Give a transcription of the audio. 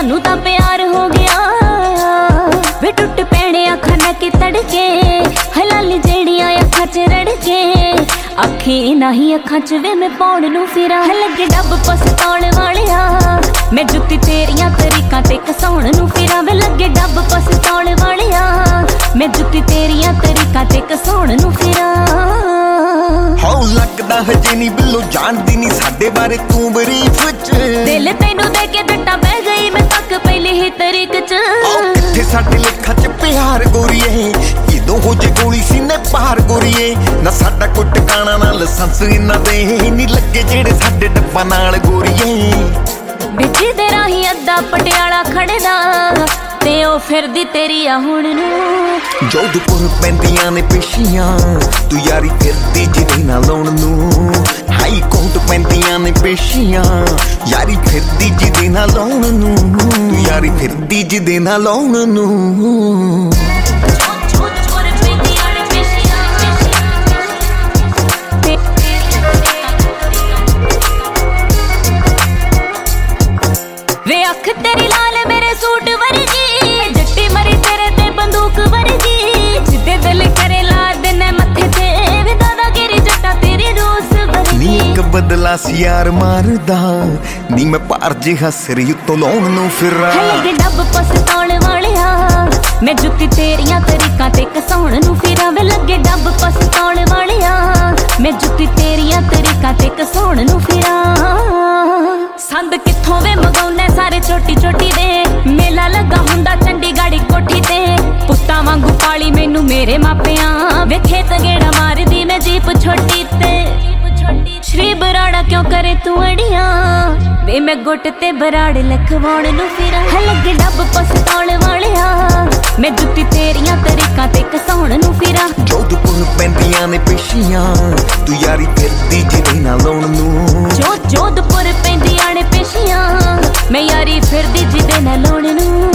सानू तां प्यार हो गया वे टुट पैणे अखां ना के तड़के हलाली जेड़ियां अखां च रड़के अखी नहीं अखां च वे मैं पौण नू फिरा लगे डब पसतौण वालिया मैं जुत्ती तेरियां तरीकां ते कसाउण नू फिरा वे लगे डब पसतौण वालिया मैं जुत्ती तेरियां तरीकां ते कसाउण नू फिरा हाउ लगदा हजे नी बिल्लो जानदी नी साडे बारे तू बरीफ च दिल तैनू दे के डट्टा बह गई मैं तक पहले ही तरीक च किथे साडे लेखा च प्यार गोरीए किदों हो जे गोली सीने पार गोरीए ना साडा कोई टकाना ना लाइसेंस इन्ना दे नी लगे जेड़े साडे डब्बा नाल गोरीए बिच दे राही अद्धा पटियाला खड़दा ते ओ फिरदी तेरी आ हुण नू जोधपुर पैंदियां ने पेशियां तू यारी फिरदी जिदे ना लाउण नू हाई कोर्ट पैंदियां ने पेशियां यारी फिरदी जिदे ना लाउण नू तू यारी फिरदी जिदे ना लाउण नू वे अख तेरी लाल मेरे सूट वर्गी जट्टी मरी तेरे ते बंदूक वर्गी जिदे दिल करे ला देने मथे ते वे दादागिरी जट्टा तेरी रोस वर्गी नी एक बदला सियार मारदा नी मैं पार जिहा सिर उत्तों लाउण नू फिरा लगे डब पसतौण वालिया मैं जुत्ती तेरियां तरीकां ते कसाउण नू फिरा वे लगे डब पसतौण वालिया मैं जुत्ती तेरियां तरीकां ते कसाउण नू फिरा संद कित्थों वे मगाउने सारे छोटी छोटी दे मेला लगा हुंदा चंडीगढ़ कोठी ते पुत्तां वांगू पाली मैनू मेरे मापियां वे खेत गेड़ा मारदी मैं जीप छोटी ते श्री बराड़ा क्यों करे तू अड़ियां वे मैं गुट ते बराड़ लखवाउण नू फिरा लगे डब पसतौण वालिया मैं जुत्ती तेरियां तरीकां ते कसाउण नू फिरा जोधपुर पैंदियां ने पेशियां तू यारी फिरदी जिदे ना लाउण नू जोधपुर पैंदियां ने पेशियां मैं यारी फिरदी जिदे ना लाउण नू।